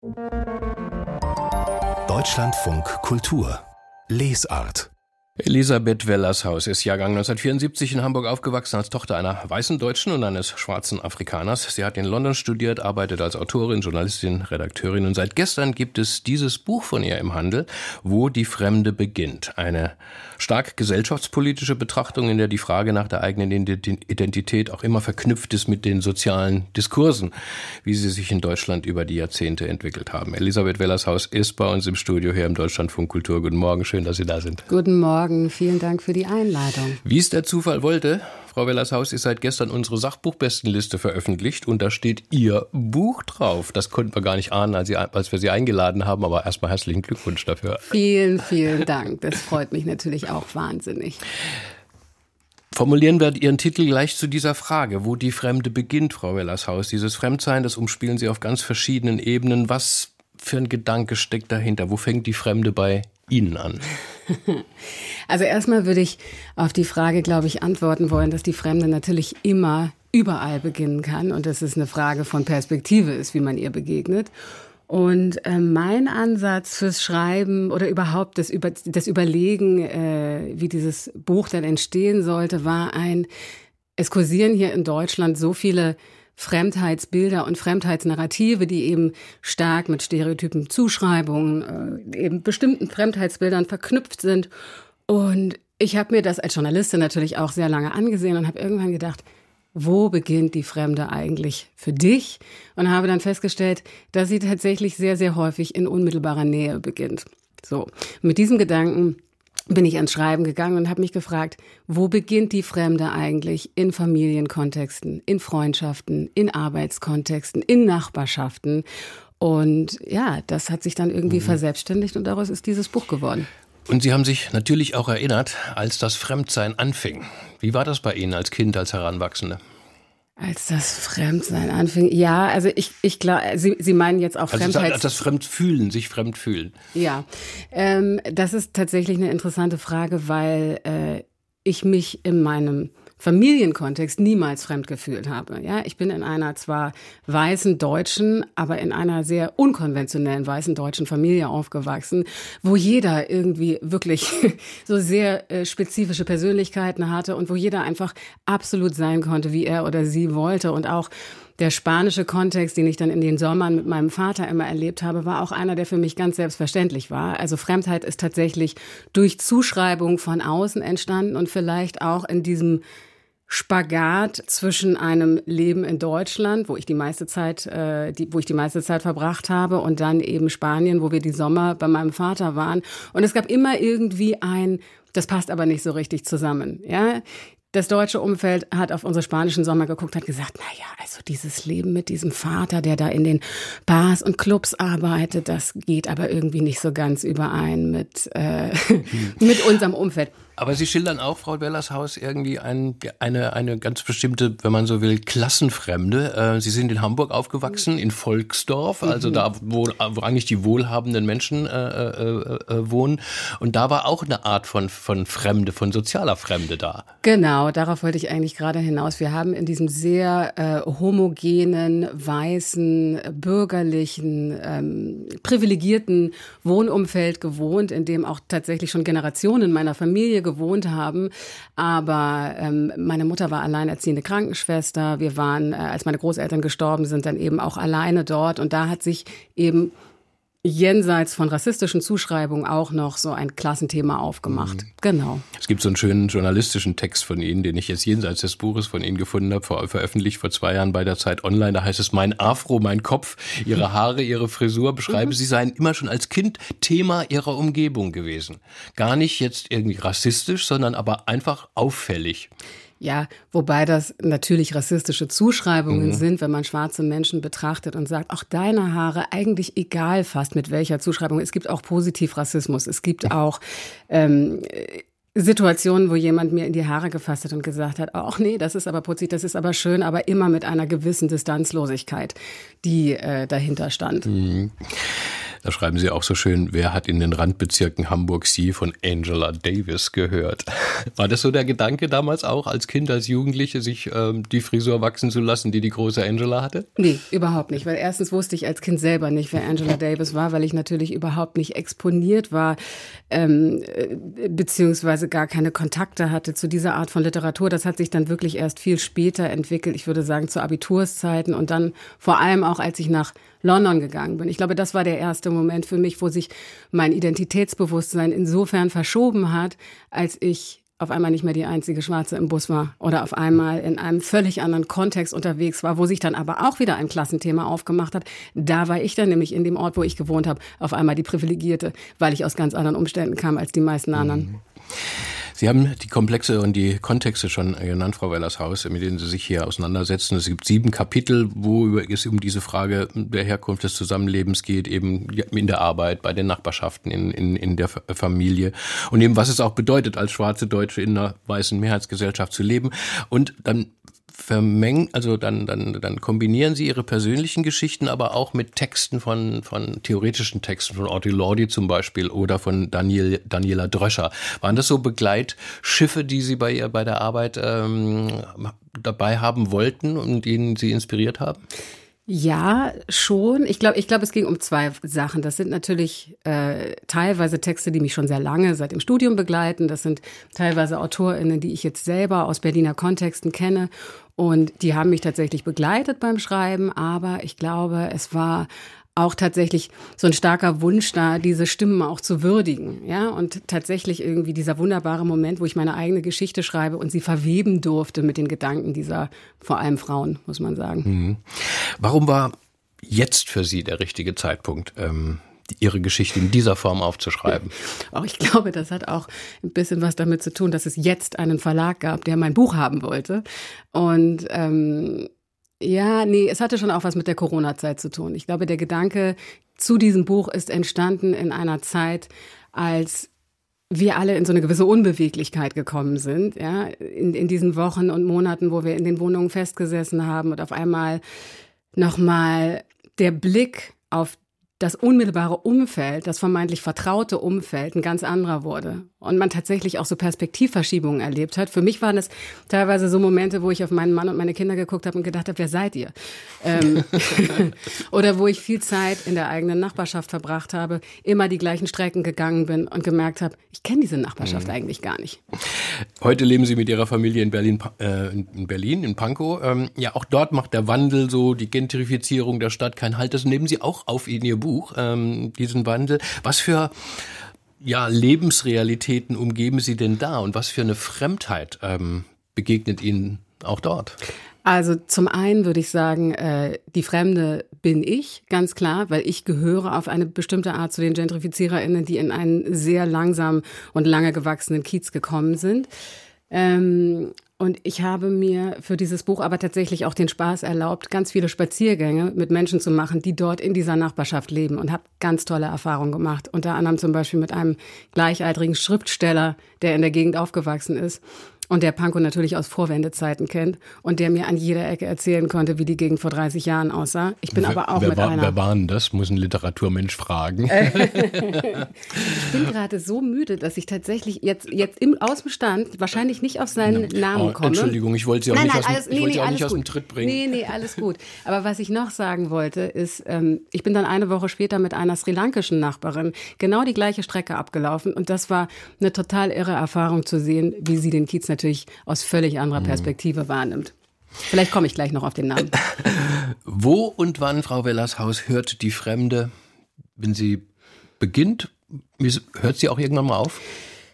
Deutschlandfunk Kultur Lesart. Elisabeth Wellershaus ist Jahrgang 1974 in Hamburg aufgewachsen, als Tochter einer weißen Deutschen und eines schwarzen Afrikaners. Sie hat in London studiert, arbeitet als Autorin, Journalistin, Redakteurin und seit gestern gibt es dieses Buch von ihr im Handel, Wo die Fremde beginnt. Eine stark gesellschaftspolitische Betrachtung, in der die Frage nach der eigenen Identität auch immer verknüpft ist mit den sozialen Diskursen, wie sie sich in Deutschland über die Jahrzehnte entwickelt haben. Elisabeth Wellershaus ist bei uns im Studio hier im Deutschlandfunk Kultur. Guten Morgen, schön, dass Sie da sind. Guten Morgen. Vielen Dank für die Einladung. Wie es der Zufall wollte, Frau Wellershaus, ist seit gestern unsere Sachbuchbestenliste veröffentlicht und da steht Ihr Buch drauf. Das konnten wir gar nicht ahnen, als wir Sie eingeladen haben, aber erstmal herzlichen Glückwunsch dafür. Vielen, vielen Dank. Das freut mich natürlich auch wahnsinnig. Formulieren wir Ihren Titel gleich zu dieser Frage, wo die Fremde beginnt, Frau Wellershaus. Dieses Fremdsein, das umspielen Sie auf ganz verschiedenen Ebenen. Was für ein Gedanke steckt dahinter? Wo fängt die Fremde bei Ihnen an? Also erstmal würde ich auf die Frage, glaube ich, antworten wollen, dass die Fremde natürlich immer überall beginnen kann und dass es eine Frage von Perspektive ist, wie man ihr begegnet. Und mein Ansatz fürs Schreiben oder überhaupt das Überlegen, wie dieses Buch dann entstehen sollte, war es kursieren hier in Deutschland so viele Fremdheitsbilder und Fremdheitsnarrative, die eben stark mit stereotypen Zuschreibungen, eben bestimmten Fremdheitsbildern verknüpft sind. Und ich habe mir das als Journalistin natürlich auch sehr lange angesehen und habe irgendwann gedacht, wo beginnt die Fremde eigentlich für dich? Und habe dann festgestellt, dass sie tatsächlich sehr, sehr häufig in unmittelbarer Nähe beginnt. So, mit diesem Gedanken bin ich ans Schreiben gegangen und habe mich gefragt, wo beginnt die Fremde eigentlich in Familienkontexten, in Freundschaften, in Arbeitskontexten, in Nachbarschaften? Und ja, das hat sich dann irgendwie verselbstständigt und daraus ist dieses Buch geworden. Und Sie haben sich natürlich auch erinnert, als das Fremdsein anfing. Wie war das bei Ihnen als Kind, als Heranwachsende? Als das Fremdsein anfing, ja, also ich glaube, Sie meinen jetzt auch Fremdheit. Also das Fremdfühlen, sich fremdfühlen. Ja, das ist tatsächlich eine interessante Frage, weil ich mich in meinem Familienkontext niemals fremd gefühlt habe. Ja, ich bin in einer zwar weißen Deutschen, aber in einer sehr unkonventionellen weißen deutschen Familie aufgewachsen, wo jeder irgendwie wirklich so sehr spezifische Persönlichkeiten hatte und wo jeder einfach absolut sein konnte, wie er oder sie wollte. Und auch der spanische Kontext, den ich dann in den Sommern mit meinem Vater immer erlebt habe, war auch einer, der für mich ganz selbstverständlich war. Also Fremdheit ist tatsächlich durch Zuschreibung von außen entstanden und vielleicht auch in diesem Spagat zwischen einem Leben in Deutschland, wo ich die meiste Zeit verbracht habe, und dann eben Spanien, wo wir die Sommer bei meinem Vater waren. Und es gab immer irgendwie das passt aber nicht so richtig zusammen, ja. Das deutsche Umfeld hat auf unsere spanischen Sommer geguckt, hat gesagt, naja, also dieses Leben mit diesem Vater, der da in den Bars und Clubs arbeitet, das geht aber irgendwie nicht so ganz überein mit unserem Umfeld. Aber Sie schildern auch, Frau Wellershaus, irgendwie eine ganz bestimmte, wenn man so will, Klassenfremde. Sie sind in Hamburg aufgewachsen, in Volksdorf, also da, wo eigentlich die wohlhabenden Menschen wohnen. Und da war auch eine Art von Fremde, von sozialer Fremde da. Genau, darauf wollte ich eigentlich gerade hinaus. Wir haben in diesem sehr homogenen, weißen, bürgerlichen, privilegierten Wohnumfeld gewohnt, in dem auch tatsächlich schon Generationen meiner Familie gewohnt haben. Aber meine Mutter war alleinerziehende Krankenschwester. Wir waren, als meine Großeltern gestorben sind, dann eben auch alleine dort. Und da hat sich eben jenseits von rassistischen Zuschreibungen auch noch so ein Klassenthema aufgemacht. Genau. Es gibt so einen schönen journalistischen Text von Ihnen, den ich jetzt jenseits des Buches von Ihnen gefunden habe, veröffentlicht vor 2 Jahren bei der Zeit Online. Da heißt es, mein Afro, mein Kopf, Ihre Haare, Ihre Frisur beschreiben. Sie seien immer schon als Kind Thema Ihrer Umgebung gewesen. Gar nicht jetzt irgendwie rassistisch, sondern aber einfach auffällig. Ja, wobei das natürlich rassistische Zuschreibungen sind, wenn man schwarze Menschen betrachtet und sagt, auch deine Haare, eigentlich egal fast mit welcher Zuschreibung. Es gibt auch Positivrassismus. Es gibt auch Situationen, wo jemand mir in die Haare gefasst hat und gesagt hat, ach nee, das ist aber putzig, das ist aber schön, aber immer mit einer gewissen Distanzlosigkeit, die dahinter stand. Da schreiben Sie auch so schön, wer hat in den Randbezirken Hamburgs je von Angela Davis gehört? War das so der Gedanke damals auch als Kind, als Jugendliche, sich die Frisur wachsen zu lassen, die große Angela hatte? Nee, überhaupt nicht, weil erstens wusste ich als Kind selber nicht, wer Angela Davis war, weil ich natürlich überhaupt nicht exponiert war, beziehungsweise gar keine Kontakte hatte zu dieser Art von Literatur. Das hat sich dann wirklich erst viel später entwickelt, ich würde sagen zu Abiturszeiten und dann vor allem auch, als ich nach London gegangen bin. Ich glaube, das war der erste Moment für mich, wo sich mein Identitätsbewusstsein insofern verschoben hat, als ich auf einmal nicht mehr die einzige Schwarze im Bus war oder auf einmal in einem völlig anderen Kontext unterwegs war, wo sich dann aber auch wieder ein Klassenthema aufgemacht hat. Da war ich dann nämlich in dem Ort, wo ich gewohnt habe, auf einmal die Privilegierte, weil ich aus ganz anderen Umständen kam als die meisten anderen. Sie haben die Komplexe und die Kontexte schon genannt, Frau Wellershaus, mit denen Sie sich hier auseinandersetzen. Es gibt 7 Kapitel, wo es um diese Frage der Herkunft des Zusammenlebens geht, eben in der Arbeit, bei den Nachbarschaften, in der Familie und eben, was es auch bedeutet, als schwarze Deutsche in einer weißen Mehrheitsgesellschaft zu leben. Und dann dann kombinieren Sie Ihre persönlichen Geschichten aber auch mit Texten von theoretischen Texten, von Audre Lorde zum Beispiel oder von Daniela Dröscher. Waren das so Begleitschiffe, die Sie bei der Arbeit dabei haben wollten und denen Sie inspiriert haben? Ja, schon. Ich glaube, es ging um 2 Sachen. Das sind natürlich teilweise Texte, die mich schon sehr lange seit dem Studium begleiten. Das sind teilweise AutorInnen, die ich jetzt selber aus Berliner Kontexten kenne. Und die haben mich tatsächlich begleitet beim Schreiben. Aber ich glaube, es war auch tatsächlich so ein starker Wunsch da, diese Stimmen auch zu würdigen, ja, und tatsächlich irgendwie dieser wunderbare Moment, wo ich meine eigene Geschichte schreibe und sie verweben durfte mit den Gedanken dieser vor allem Frauen, muss man sagen. Mhm. Warum war jetzt für Sie der richtige Zeitpunkt, Ihre Geschichte in dieser Form aufzuschreiben? Auch ich glaube, das hat auch ein bisschen was damit zu tun, dass es jetzt einen Verlag gab, der mein Buch haben wollte. Und ja, nee, es hatte schon auch was mit der Corona-Zeit zu tun. Ich glaube, der Gedanke zu diesem Buch ist entstanden in einer Zeit, als wir alle in so eine gewisse Unbeweglichkeit gekommen sind, ja, in diesen Wochen und Monaten, wo wir in den Wohnungen festgesessen haben und auf einmal nochmal der Blick auf das unmittelbare Umfeld, das vermeintlich vertraute Umfeld ein ganz anderer wurde. Und man tatsächlich auch so Perspektivverschiebungen erlebt hat. Für mich waren es teilweise so Momente, wo ich auf meinen Mann und meine Kinder geguckt habe und gedacht habe, wer seid ihr? Oder wo ich viel Zeit in der eigenen Nachbarschaft verbracht habe, immer die gleichen Strecken gegangen bin und gemerkt habe, ich kenne diese Nachbarschaft eigentlich gar nicht. Heute leben Sie mit Ihrer Familie in Berlin, in Pankow. Ja, auch dort macht der Wandel so, die Gentrifizierung der Stadt keinen Halt. Das nehmen Sie auch auf in Ihr Buch, diesen Wandel. Was für Lebensrealitäten umgeben Sie denn da und was für eine Fremdheit begegnet Ihnen auch dort? Also zum einen würde ich sagen, die Fremde bin ich, ganz klar, weil ich gehöre auf eine bestimmte Art zu den GentrifiziererInnen, die in einen sehr langsam und lange gewachsenen Kiez gekommen sind. Und ich habe mir für dieses Buch aber tatsächlich auch den Spaß erlaubt, ganz viele Spaziergänge mit Menschen zu machen, die dort in dieser Nachbarschaft leben und habe ganz tolle Erfahrungen gemacht. Unter anderem zum Beispiel mit einem gleichaltrigen Schriftsteller, der in der Gegend aufgewachsen ist und der Pankow natürlich aus Vorwendezeiten kennt und der mir an jeder Ecke erzählen konnte, wie die Gegend vor 30 Jahren aussah. Ich bin aber auch Wer war denn das? Muss ein Literaturmensch fragen. Ich bin gerade so müde, dass ich tatsächlich jetzt aus dem Stand wahrscheinlich nicht auf seinen Namen komme. Entschuldigung, ich wollte Sie auch nicht aus dem Tritt bringen. Nee, alles gut. Aber was ich noch sagen wollte, ist, ich bin dann eine Woche später mit einer sri-lankischen Nachbarin genau die gleiche Strecke abgelaufen und das war eine total irre Erfahrung zu sehen, wie sie den Kiez natürlich aus völlig anderer Perspektive wahrnimmt. Vielleicht komme ich gleich noch auf den Namen. Wo und wann, Frau Wellershaus, hört die Fremde, wenn sie beginnt, hört sie auch irgendwann mal auf?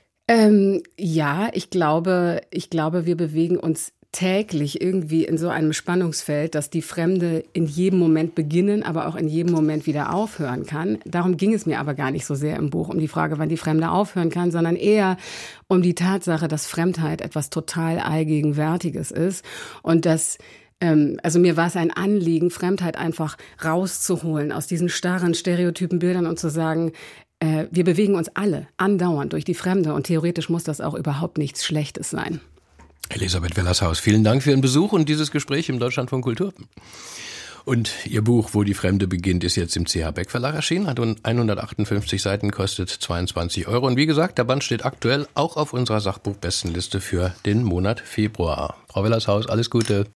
Ja, ich glaube, wir bewegen uns täglich irgendwie in so einem Spannungsfeld, dass die Fremde in jedem Moment beginnen, aber auch in jedem Moment wieder aufhören kann. Darum ging es mir aber gar nicht so sehr im Buch, um die Frage, wann die Fremde aufhören kann, sondern eher um die Tatsache, dass Fremdheit etwas total Allgegenwärtiges ist und dass also mir war es ein Anliegen, Fremdheit einfach rauszuholen aus diesen starren, stereotypen Bildern und zu sagen, wir bewegen uns alle andauernd durch die Fremde und theoretisch muss das auch überhaupt nichts Schlechtes sein. Elisabeth Wellershaus, vielen Dank für Ihren Besuch und dieses Gespräch im Deutschlandfunk Kultur. Und Ihr Buch Wo die Fremde beginnt ist jetzt im CH Beck Verlag erschienen, hat 158 Seiten, kostet 22 €. Und wie gesagt, der Band steht aktuell auch auf unserer Sachbuchbestenliste für den Monat Februar. Frau Wellershaus, alles Gute.